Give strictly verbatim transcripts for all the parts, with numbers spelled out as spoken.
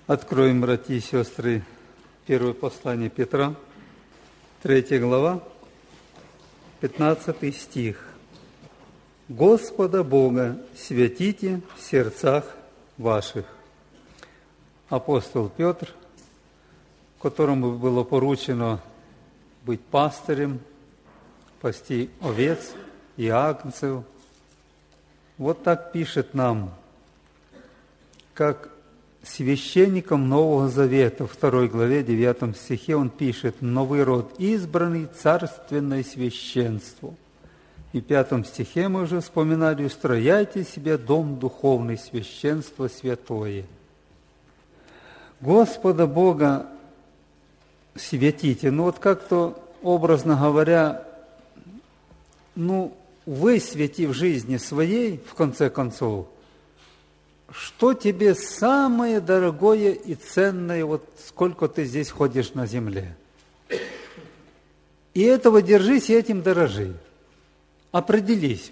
Откроем, братья и сестры, первое послание Петра, третья глава, пятнадцатый стих. «Господа Бога святите в сердцах ваших». Апостол Петр, которому было поручено быть пастырем, пасти овец и агнцев, вот так пишет нам, как священником Нового Завета, второй главе, девятом стихе, он пишет: «Новый род, избранный, царственное священство». И в пятом стихе мы уже вспоминали: «Устрояйте себе дом духовный, священство святое». Господа Бога светите. Ну вот как-то, образно говоря, ну, высвети в жизни своей, в конце концов, что тебе самое дорогое и ценное, вот сколько ты здесь ходишь на земле. И этого держись, и этим дорожи. Определись.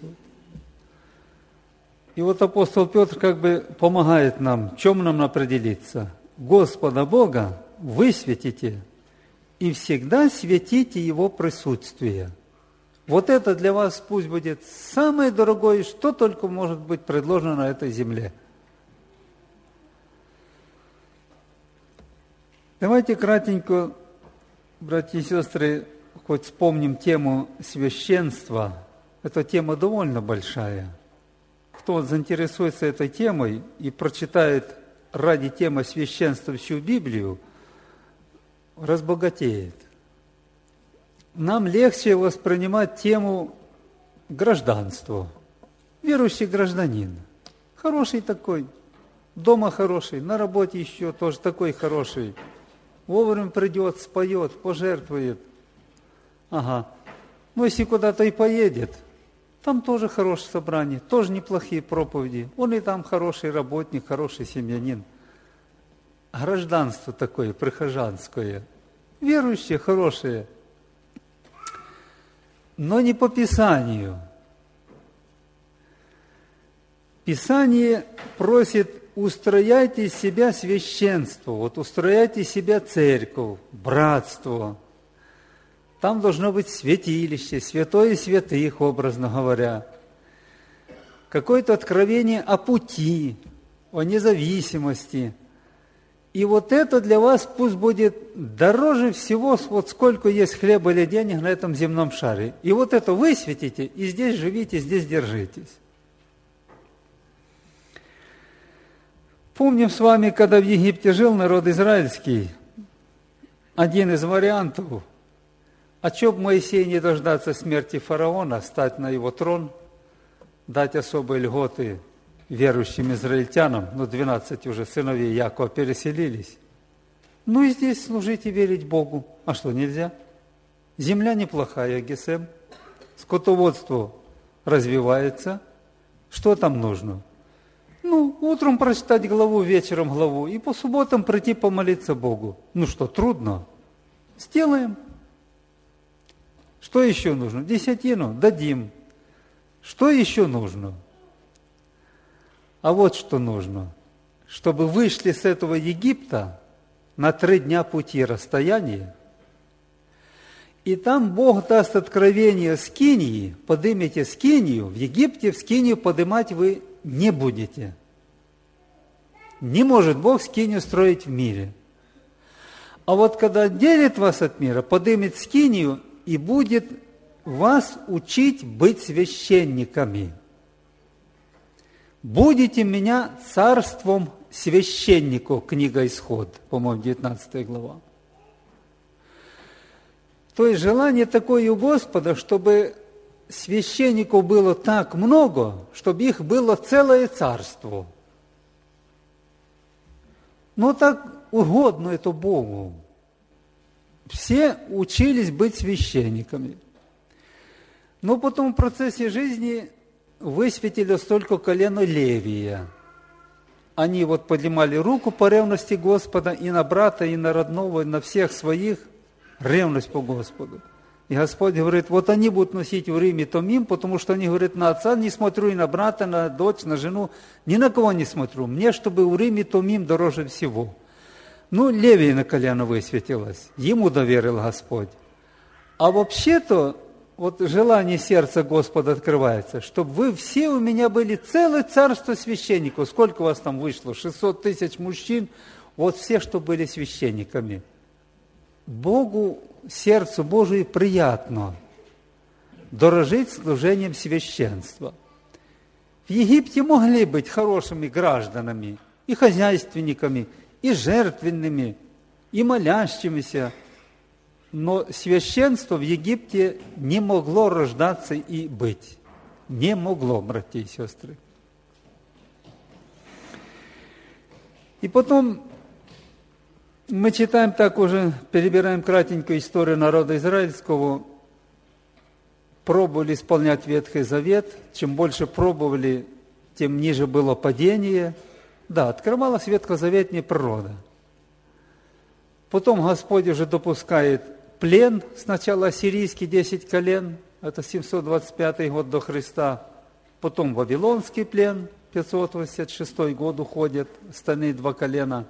И вот апостол Петр как бы помогает нам, в чем нам определиться. Господа Бога высветите и всегда светите Его присутствие. Вот это для вас пусть будет самое дорогое, что только может быть предложено на этой земле. Давайте кратенько, братья и сестры, хоть вспомним тему священства. Эта тема довольно большая. Кто заинтересуется этой темой и прочитает ради темы священства всю Библию, разбогатеет. Нам легче воспринимать тему гражданства. Верующий гражданин. Хороший такой. Дома хороший, на работе еще тоже такой хороший. Вовремя придет, споет, пожертвует. Ага. Ну, если куда-то и поедет, там тоже хорошее собрание, тоже неплохие проповеди. Он и там хороший работник, хороший семьянин. Гражданство такое, прихожанское. Верующие, хорошие. Но не по Писанию. Писание просит: устрояйте из себя священство, вот устрояйте из себя церковь, братство. Там должно быть святилище, святое святых, образно говоря. Какое-то откровение о пути, о независимости. И вот это для вас пусть будет дороже всего, вот сколько есть хлеба или денег на этом земном шаре. И вот это высветите, и здесь живите, здесь держитесь. Помним с вами, когда в Египте жил народ израильский, один из вариантов: а че б Моисей не дождаться смерти фараона, стать на его трон, дать особые льготы верующим израильтянам, ну, двенадцать уже сыновей Якова переселились. Ну и здесь служить и верить Богу. А что, нельзя? Земля неплохая, Гесем, скотоводство развивается. Что там нужно? Ну, утром прочитать главу, вечером главу, и по субботам прийти помолиться Богу. Ну что, трудно? Сделаем. Что еще нужно? Десятину дадим. Что еще нужно? А вот что нужно. Чтобы вышли с этого Египта на три дня пути расстояние, и там Бог даст откровение скинии, подымете скинию, в Египте в скинию подымать вы не будете. Не может Бог скинию строить в мире. А вот когда отделит вас от мира, подымет скинию и будет вас учить быть священниками. «Будете меня царством священников», книга Исход, по-моему, девятнадцатая глава. То есть желание такое у Господа, чтобы священников было так много, чтобы их было целое царство. Но так угодно это Богу. Все учились быть священниками. Но потом в процессе жизни высветили столько колено Левия. Они вот поднимали руку по ревности Господа и на брата, и на родного, и на всех своих, ревность по Господу. И Господь говорит: вот они будут носить урим и томим, потому что они говорят: на отца не смотрю, и на брата, на дочь, на жену, ни на кого не смотрю. Мне, чтобы урим и томим дороже всего. Ну, Левий на колено высветилось, ему доверил Господь. А вообще-то, вот желание сердца Господа открывается, чтобы вы все у меня были целое царство священников. Сколько у вас там вышло? шестьсот тысяч мужчин, вот все, что были священниками. Богу, сердцу Божию приятно дорожить служением священства. В Египте могли быть хорошими гражданами, и хозяйственниками, и жертвенными, и молящимися, но священство в Египте не могло рождаться и быть. Не могло, братья и сестры. И потом мы читаем так уже, перебираем кратенькую историю народа израильского, пробовали исполнять Ветхий Завет, чем больше пробовали, тем ниже было падение. Да, открывалась ветхозаветная природа. Потом Господь уже допускает плен, сначала ассирийский десять колен, это семьсот двадцать пятый год до Христа, потом вавилонский плен, пятьсот восемьдесят шестой год уходят, остальные два колена.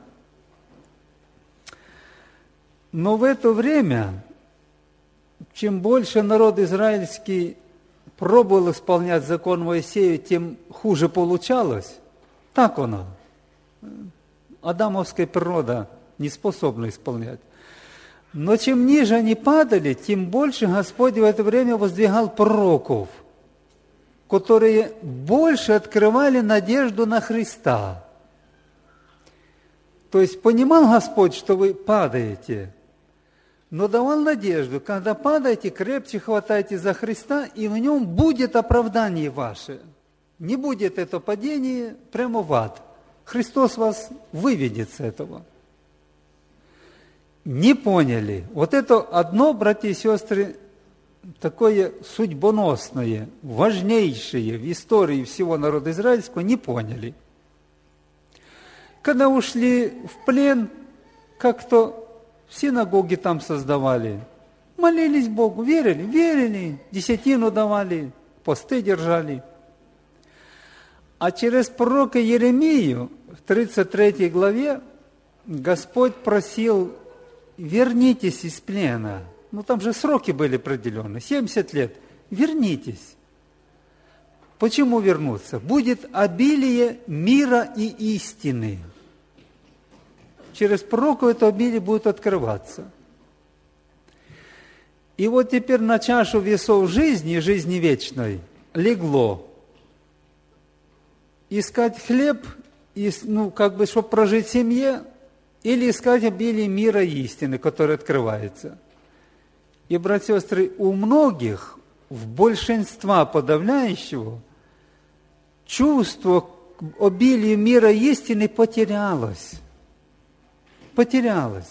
Но в это время, чем больше народ израильский пробовал исполнять закон Моисея, тем хуже получалось. Так оно. Адамовская природа не способна исполнять. Но чем ниже они падали, тем больше Господь в это время воздвигал пророков, которые больше открывали надежду на Христа. То есть понимал Господь, что вы падаете, но давал надежду, когда падаете, крепче хватайте за Христа, и в нем будет оправдание ваше. Не будет это падение прямо в ад. Христос вас выведет с этого. Не поняли. Вот это одно, братья и сестры, такое судьбоносное, важнейшее в истории всего народа израильского, не поняли. Когда ушли в плен, как-то синагоги там создавали, молились Богу, верили, верили, десятину давали, посты держали. А через пророка Еремию в тридцать третьей главе Господь просил: вернитесь из плена. Ну, там же сроки были определены, семьдесят лет. Вернитесь. Почему вернуться? Будет обилие мира и истины. Через пророка это обилие будет открываться. И вот теперь на чашу весов жизни, жизни вечной, легло искать хлеб, ну, как бы, чтобы прожить в семье, или искать обилие мира и истины, который открывается. И, братья и сестры, у многих, в большинства подавляющего, чувство к обилию мира и истины потерялось. Потерялось.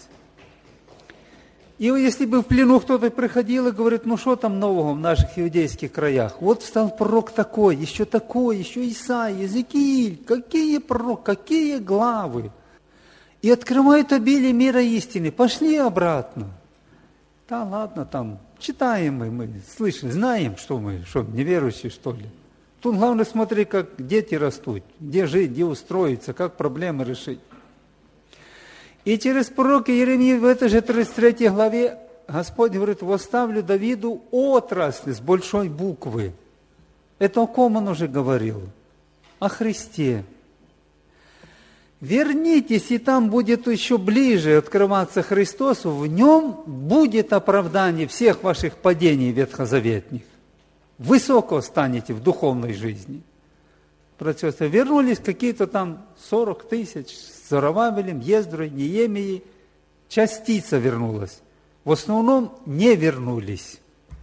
И если бы в плену кто-то приходил и говорит: ну что там нового в наших иудейских краях? Вот встал пророк такой, еще такой, еще Исаия, Иезекииль, какие пророк, какие главы. И открывают обилие мира истины. Пошли обратно. Да ладно, там, читаем мы, мы слышим, знаем, что мы, что неверующие, что ли. Тут главное смотри, как дети растут, где жить, где устроиться, как проблемы решить. И через пророка Еремию в этой же тридцать третьей главе Господь говорит: «Восставлю Давиду отрасль с большой буквы». Это о ком он уже говорил? О Христе. Вернитесь, и там будет еще ближе открываться Христос, в нем будет оправдание всех ваших падений ветхозаветных. Высоко станете в духовной жизни. Братья и сестры, вернулись какие-то там сорок тысяч с Зоровавелем, Ездрой, Неемией. Частица вернулась. В основном не вернулись.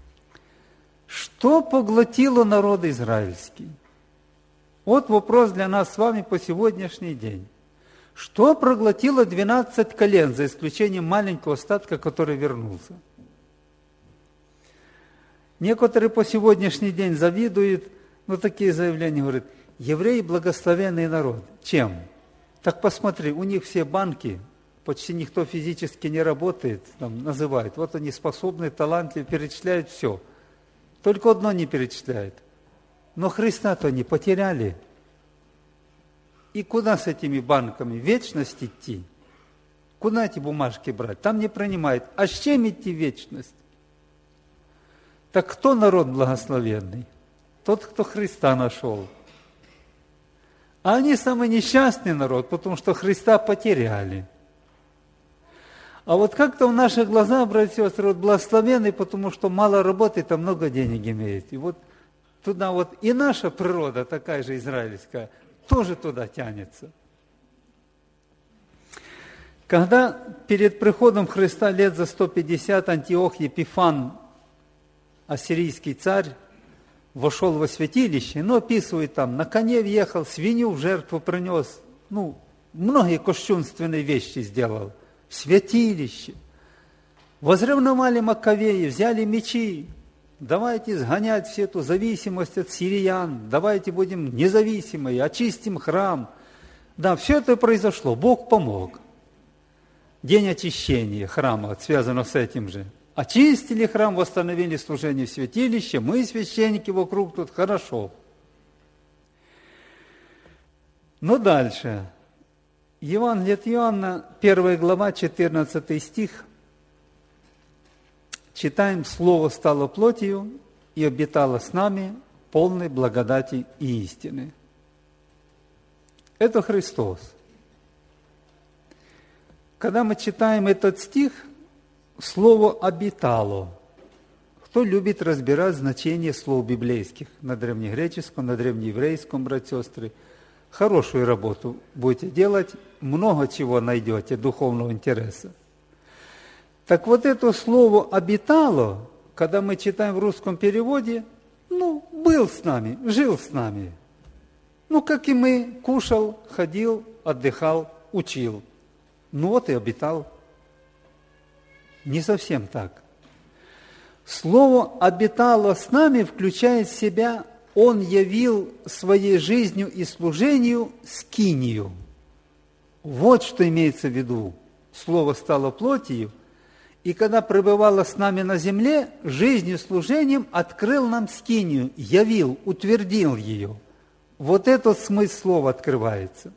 Что поглотило народ израильский? Вот вопрос для нас с вами по сегодняшний день. Что проглотило двенадцать колен, за исключением маленького остатка, который вернулся? Некоторые по сегодняшний день завидуют, но такие заявления говорят: евреи благословенный народ. Чем? Так посмотри, у них все банки, почти никто физически не работает, там называют. Вот они способны, талантливы, перечисляют все. Только одно не перечисляют. Но Христа-то они потеряли. И куда с этими банками? В вечность идти? Куда эти бумажки брать? Там не принимают. А с чем идти в вечность? Так кто народ благословенный? Тот, кто Христа нашел. А они самый несчастный народ, потому что Христа потеряли. А вот как-то в наших глазах, братья и сестры, вот благословенный, потому что мало работает, а много денег имеет. И вот туда вот и наша природа, такая же израильская, тоже туда тянется. Когда перед приходом Христа лет за сто пятьдесят Антиох Епифан, ассирийский царь, вошел во святилище, но описывает там, на коне въехал, свинью в жертву принес, ну, многие кощунственные вещи сделал. В святилище. Возревновали Маковеи, взяли мечи. Давайте сгонять всю эту зависимость от сириян. Давайте будем независимые, очистим храм. Да, все это произошло. Бог помог. День очищения храма связано с этим же. Очистили храм, восстановили служение в святилище. Мы, священники, вокруг тут хорошо. Но дальше. Евангелие от Иоанна, первая глава, четырнадцатый стих. Читаем: «Слово стало плотью и обитало с нами, полной благодати и истины». Это Христос. Когда мы читаем этот стих, слово «обитало». Кто любит разбирать значение слов библейских на древнегреческом, на древнееврейском, братья и сестры, хорошую работу будете делать, много чего найдете духовного интереса. Так вот это слово «обитало», когда мы читаем в русском переводе, ну, был с нами, жил с нами. Ну, как и мы, кушал, ходил, отдыхал, учил. Ну вот и обитал. Не совсем так. Слово «обитало с нами» включает в себя Он явил своей жизнью и служению скинию. Вот что имеется в виду. Слово стало плотью, и когда пребывало с нами на земле, жизнью и служением открыл нам скинию, явил, утвердил ее. Вот этот смысл слова открывается.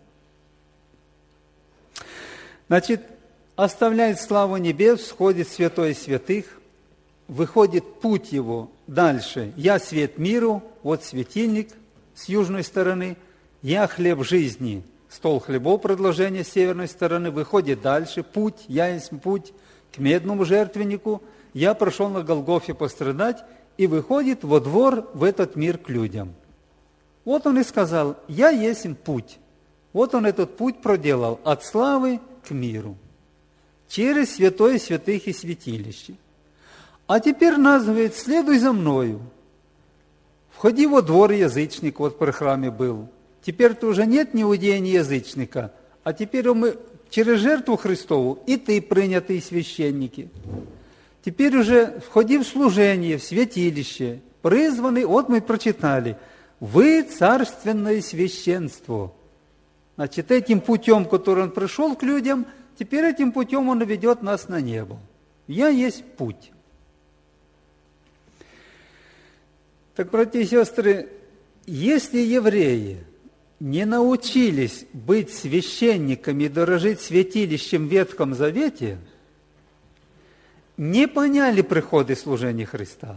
Значит, оставляет славу небес, входит в святое святых, выходит путь его дальше. «Я свет миру», вот светильник с южной стороны, «Я хлеб жизни», стол хлебов, предложение с северной стороны, выходит дальше, путь, «Я есть путь к медному жертвеннику», «Я прошел на Голгофе пострадать», и выходит во двор, в этот мир к людям. Вот он и сказал: «Я есть путь». Вот он этот путь проделал от славы к миру, через святое святых и святилище. А теперь нас говорит: следуй за мною. Входи во двор, язычник, вот при храме был. Теперь-то уже нет ни иудея, ни язычника, а теперь мы через жертву Христову и ты, принятые священники. Теперь уже входи в служение, в святилище, призванный, вот мы прочитали, вы царственное священство. Значит, этим путем, который он пришел к людям, теперь этим путем он ведет нас на небо. Я есть путь. Так, братья и сестры, если евреи не научились быть священниками и дорожить святилищем в Ветхом Завете, не поняли прихода и служения Христа.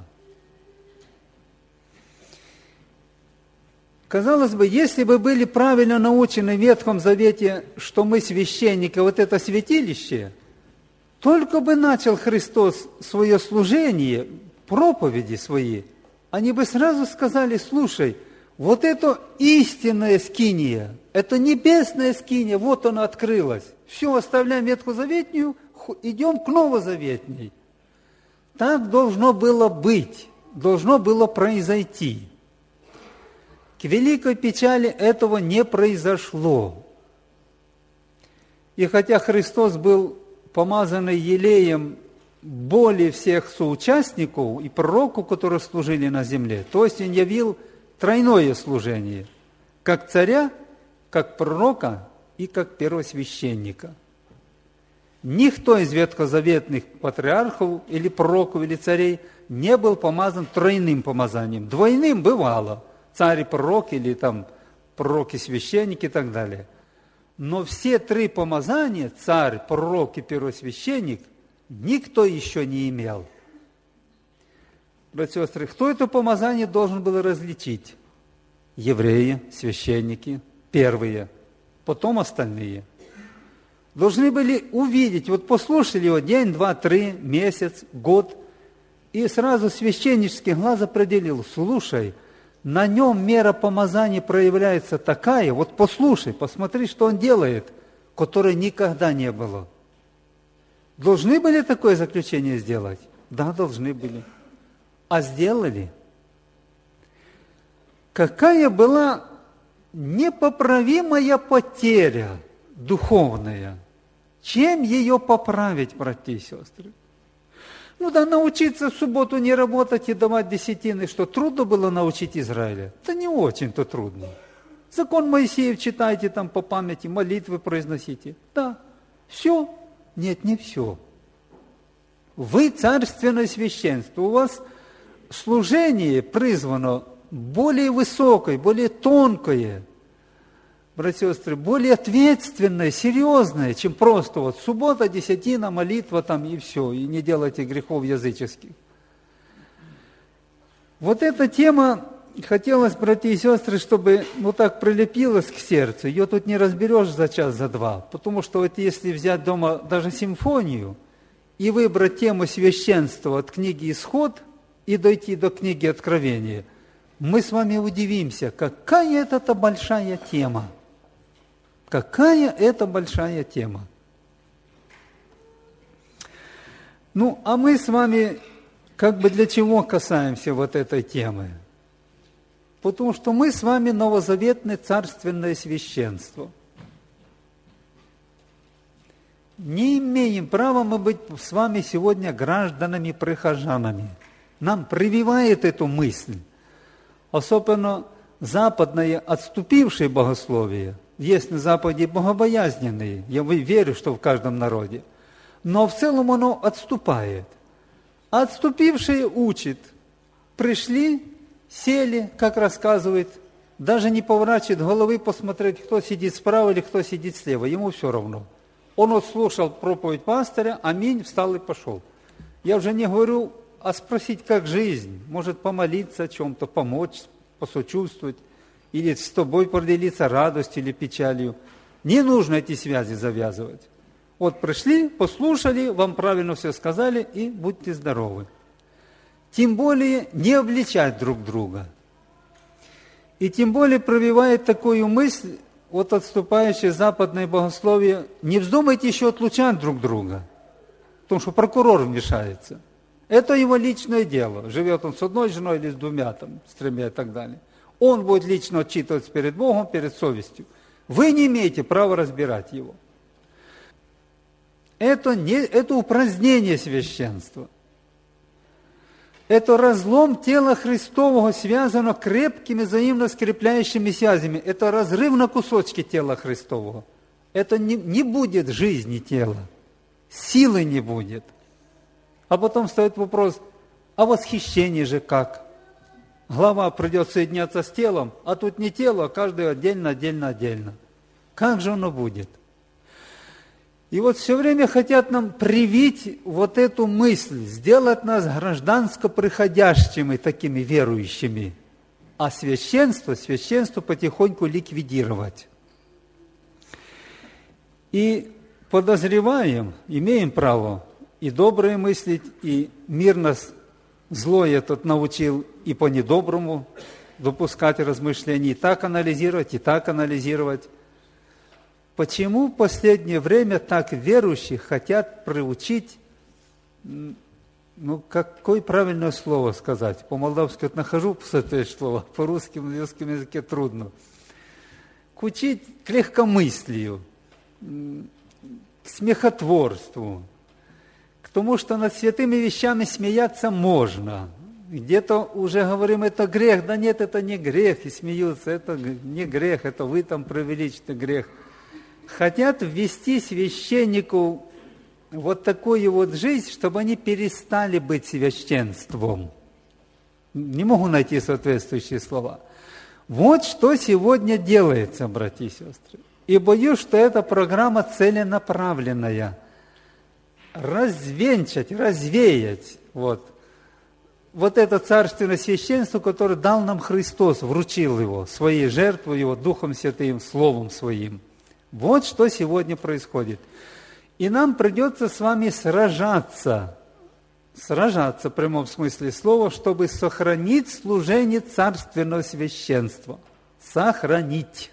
Казалось бы, если бы были правильно научены в Ветхом Завете, что мы священники, вот это святилище, только бы начал Христос свое служение, проповеди свои, они бы сразу сказали: слушай, вот это истинная скиния, это небесная скиния, вот она открылась. Все, оставляем Ветхозаветнюю, идем к Новозаветней. Так должно было быть, должно было произойти. К великой печали этого не произошло. И хотя Христос был помазанный елеем более всех соучастников и пророков, которые служили на земле, то есть Он явил тройное служение, как царя, как пророка и как первосвященника. Никто из ветхозаветных патриархов или пророков или царей не был помазан тройным помазанием. Двойным бывало. Царь и пророк, или там пророки, священники и так далее. Но все три помазания, царь, пророк и первосвященник, никто еще не имел. Братья и сестры, кто это помазание должен был различить? Евреи, священники, первые, потом остальные. Должны были увидеть, вот послушали его день, два, три, месяц, год, и сразу священнический глаз определил, слушай, на нем мера помазания проявляется такая, вот послушай, посмотри, что он делает, которой никогда не было. Должны были такое заключение сделать? Да, должны были. А сделали? Какая была непоправимая потеря духовная? Чем ее поправить, братья и сестры? Ну да, научиться в субботу не работать и давать десятины, что трудно было научить Израиля? Да не очень-то трудно. Закон Моисеев читайте там по памяти, молитвы произносите. Да, все. Нет, не все. Вы царственное священство, у вас служение призвано более высокое, более тонкое, братья и сестры, более ответственное, серьезное, чем просто вот суббота, десятина, молитва там и все, и не делайте грехов языческих. Вот эта тема, хотелось, братья и сестры, чтобы вот так прилепилась к сердцу, ее тут не разберешь за час, за два, потому что вот если взять дома даже симфонию и выбрать тему священства от книги «Исход» и дойти до книги «Откровения», мы с вами удивимся, какая это большая тема. Какая это большая тема. Ну, а мы с вами как бы для чего касаемся вот этой темы? Потому что мы с вами новозаветное царственное священство. Не имеем права мы быть с вами сегодня гражданами-прихожанами. Нам прививает эту мысль. Особенно западное отступившее богословие. Есть на Западе богобоязненные, я верю, что в каждом народе. Но в целом оно отступает. А отступившие учат. Пришли, сели, как рассказывает, даже не поворачивает головы посмотреть, кто сидит справа или кто сидит слева. Ему все равно. Он вот слушал проповедь пастыря, аминь, встал и пошел. Я уже не говорю, а спросить, как жизнь, может помолиться о чем-то, помочь, посочувствовать, или с тобой поделиться радостью или печалью. Не нужно эти связи завязывать. Вот пришли, послушали, вам правильно все сказали, и будьте здоровы. Тем более не обличать друг друга. И тем более прививает такую мысль, вот отступающее западное богословие, не вздумайте еще отлучать друг друга, потому что прокурор вмешается. Это его личное дело. Живет он с одной женой или с двумя, там, с тремя и так далее. Он будет лично отчитываться перед Богом, перед совестью. Вы не имеете права разбирать его. Это, не, это упразднение священства. Это разлом тела Христового, связано крепкими взаимно скрепляющими связями. Это разрыв на кусочки тела Христового. Это не, не будет жизни тела. Силы не будет. А потом встает вопрос, а восхищение же как? Глава придет соединяться с телом, а тут не тело, а каждый отдельно, отдельно, отдельно. Как же оно будет? И вот все время хотят нам привить вот эту мысль, сделать нас гражданско приходящими такими верующими, а священство, священство потихоньку ликвидировать. И подозреваем, имеем право и доброе мыслить, и мир нас злой этот научил и по недоброму допускать размышления, и так анализировать, и так анализировать. Почему в последнее время так верующих хотят приучить, ну, какое правильное слово сказать? По-молдавски вот нахожу соответствующее слово, по-русски, на русском языке трудно. К учить к легкомыслию, к смехотворству, к тому, что над святыми вещами смеяться можно. Где-то уже говорим, это грех. Да нет, это не грех, и смеются, это не грех, это вы там преувеличите грех. Хотят ввести священников вот такую вот жизнь, чтобы они перестали быть священством. Не могу найти соответствующие слова. Вот что сегодня делается, братья и сестры. И боюсь, что эта программа целенаправленная. Развенчать, развеять вот, вот это царственное священство, которое дал нам Христос, вручил его, своей жертвой его, Духом Святым, Словом Своим. Вот что сегодня происходит. И нам придется с вами сражаться, сражаться в прямом смысле слова, чтобы сохранить служение царственного священства. Сохранить.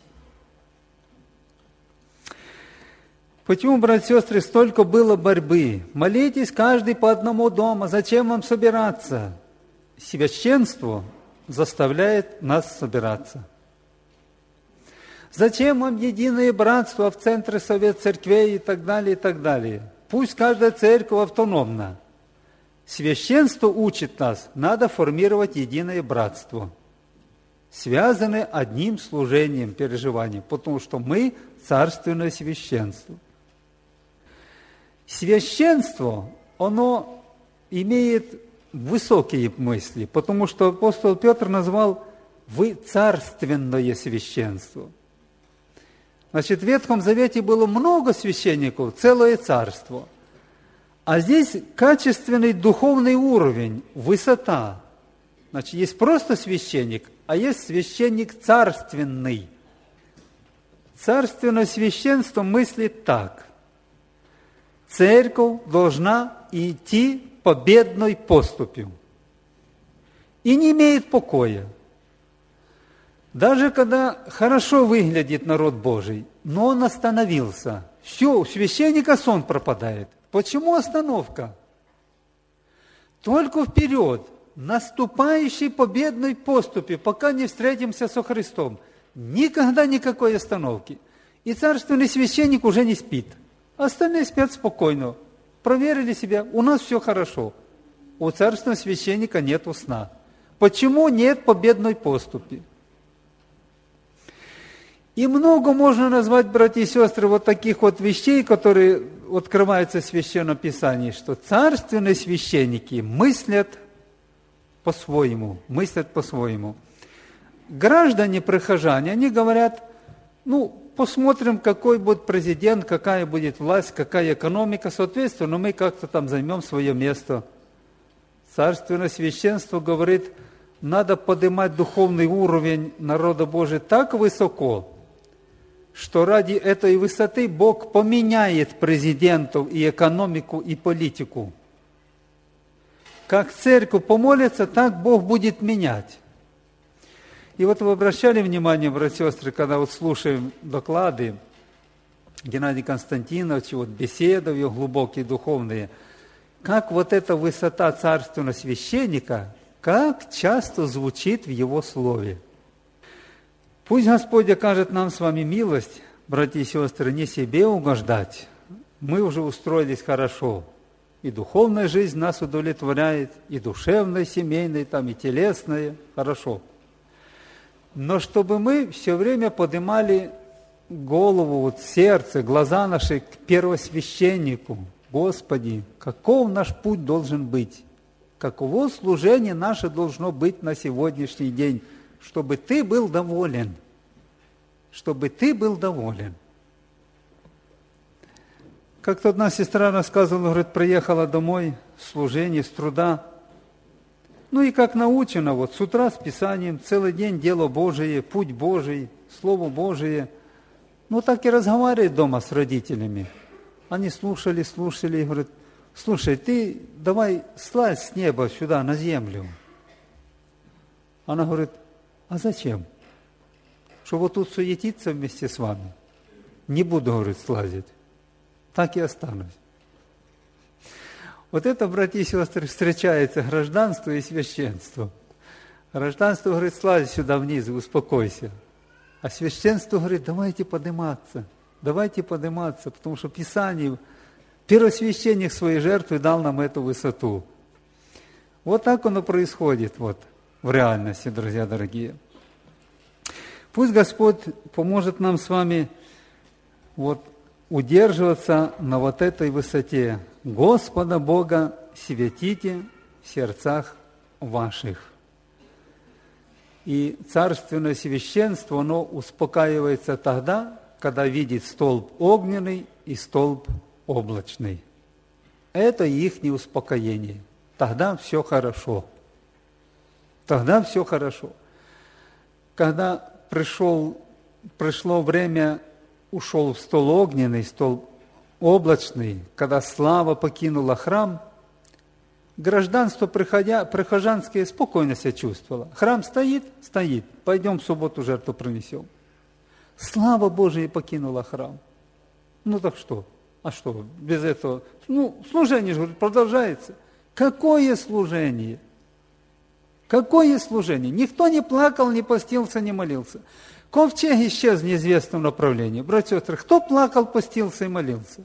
Почему, братья и сестры, столько было борьбы? Молитесь каждый по одному дома. Зачем вам собираться? Священство заставляет нас собираться. Зачем вам единое братство в центре совет церквей и так далее, и так далее? Пусть каждая церковь автономна. Священство учит нас, надо формировать единое братство, связанное одним служением, переживанием, потому что мы царственное священство. Священство, оно имеет высокие мысли, потому что апостол Петр назвал «вы царственное священство». Значит, в Ветхом Завете было много священников, целое царство. А здесь качественный духовный уровень, высота. Значит, есть просто священник, а есть священник царственный. Царственное священство мыслит так. Церковь должна идти победной поступью и не имеет покоя. Даже когда хорошо выглядит народ Божий, но он остановился, все, у священника сон пропадает. Почему остановка? Только вперед, наступающей победной поступи, пока не встретимся со Христом. Никогда никакой остановки. И царственный священник уже не спит. Остальные спят спокойно. Проверили себя, у нас все хорошо. У царственного священника нет сна. Почему нет победной поступи? И много можно назвать, братья и сестры, вот таких вот вещей, которые открываются в Священном Писании, что царственные священники мыслят по-своему, мыслят по-своему. Граждане, прихожане, они говорят, ну, посмотрим, какой будет президент, какая будет власть, какая экономика, соответственно, мы как-то там займем свое место. Царственное священство говорит, надо поднимать духовный уровень народа Божия так высоко, что ради этой высоты Бог поменяет президентов и экономику, и политику. Как церковь помолится, так Бог будет менять. И вот вы обращали внимание, братья и сестры, когда вот слушаем доклады Геннадия Константиновича, вот беседы его глубокие, духовные, как вот эта высота царственного священника, как часто звучит в его слове. Пусть Господь окажет нам с вами милость, братья и сестры, не себе угождать. Мы уже устроились хорошо. И духовная жизнь нас удовлетворяет, и душевная, семейная, там, и телесная, хорошо. Но чтобы мы все время поднимали голову, вот сердце, глаза наши к первосвященнику. Господи, каков наш путь должен быть? Каково служение наше должно быть на сегодняшний день? Чтобы Ты был доволен. Чтобы Ты был доволен. Как-то одна сестра рассказывала, говорит, приехала домой с служения, с труда. Ну и как научена, вот с утра с Писанием, целый день дело Божие, путь Божий, Слово Божие. Ну так и разговаривает дома с родителями. Они слушали, слушали и говорят, слушай, ты давай слазь с неба сюда, на землю. Она говорит, а зачем? Что вот тут суетиться вместе с вами? Не буду, говорит, слазить. Так и останусь. Вот это, братья и сестры, встречается гражданство и священство. Гражданство говорит, слазь сюда вниз, успокойся. А священство говорит, давайте подниматься, давайте подниматься, потому что Писание, первосвященник своей жертвы дал нам эту высоту. Вот так оно происходит вот, в реальности, друзья дорогие. Пусть Господь поможет нам с вами вот, удерживаться на вот этой высоте. Господа Бога светите в сердцах ваших. И царственное священство, оно успокаивается тогда, когда видит столб огненный и столб облачный. Это их неуспокоение. Тогда все хорошо. Тогда все хорошо. Когда пришел, пришло время, ушел стол огненный, стол облачный, когда слава покинула храм, гражданство приходя, прихожанское спокойно себя чувствовало. Храм стоит? Стоит. Пойдем в субботу жертву принесем. Слава Божия покинула храм. Ну так что? А что, без этого? Ну, служение же продолжается. Какое служение? Какое служение? Никто не плакал, не постился, не молился. Ковчег исчез в неизвестном направлении. Братья и сестры, кто плакал, постился и молился?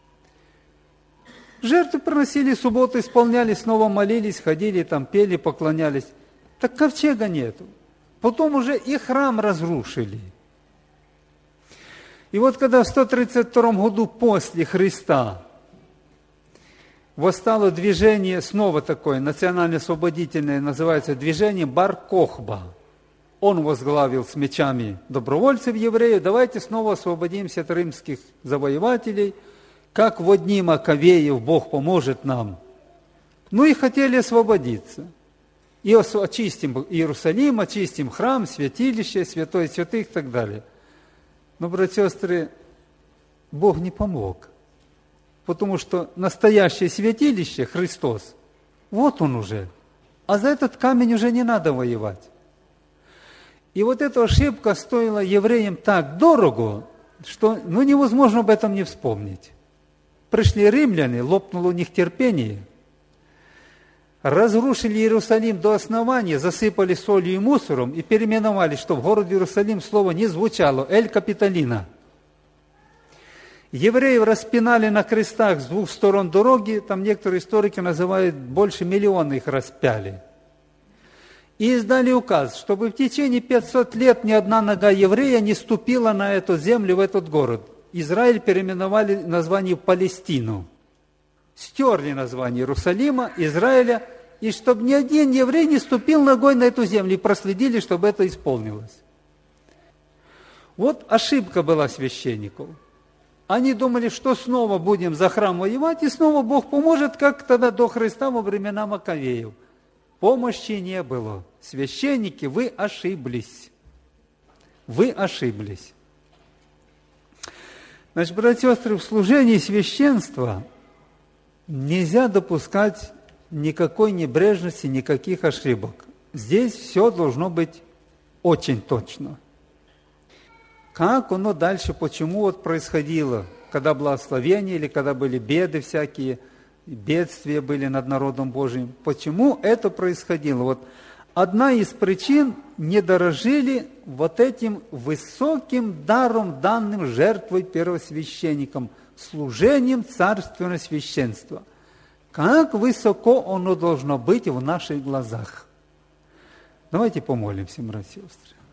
Жертвы приносили, субботу исполняли, снова молились, ходили, там пели, поклонялись. Так ковчега нету. Потом уже и храм разрушили. И вот когда в сто тридцать втором году после Христа восстало движение, снова такое, национально-освободительное, называется движение Бар-Кохба. Он возглавил с мечами добровольцев евреев, давайте снова освободимся от римских завоевателей, как во дни Маковеев Бог поможет нам. Ну и хотели освободиться. И очистим Иерусалим, очистим храм, святилище, святой святых и так далее. Но, братья и сестры, Бог не помог. Потому что настоящее святилище, Христос, вот он уже. А за этот камень уже не надо воевать. И вот эта ошибка стоила евреям так дорого, что ну, невозможно об этом не вспомнить. Пришли римляне, лопнуло у них терпение, разрушили Иерусалим до основания, засыпали солью и мусором и переименовали, что в городе Иерусалим слово не звучало, Эль Капитолина. Евреев распинали на крестах с двух сторон дороги, там некоторые историки называют, больше миллиона их распяли. И издали указ, чтобы в течение пятисот лет ни одна нога еврея не ступила на эту землю, в этот город. Израиль переименовали название Палестину. Стерли название Иерусалима, Израиля, и чтобы ни один еврей не ступил ногой на эту землю, и проследили, чтобы это исполнилось. Вот ошибка была священников. Они думали, что снова будем за храм воевать, и снова Бог поможет, как тогда до Христа во времена Маковеев. Помощи не было. Священники, вы ошиблись. Вы ошиблись. Значит, братья и сестры, в служении священства нельзя допускать никакой небрежности, никаких ошибок. Здесь все должно быть очень точно. Как оно дальше, почему вот происходило, когда благословение или когда были беды всякие, бедствия были над народом Божиим, почему это происходило? Вот одна из причин – не дорожили вот этим высоким даром, данным жертвой первосвященникам, служением царственного священства. Как высоко оно должно быть в наших глазах. Давайте помолимся, братья и сестры.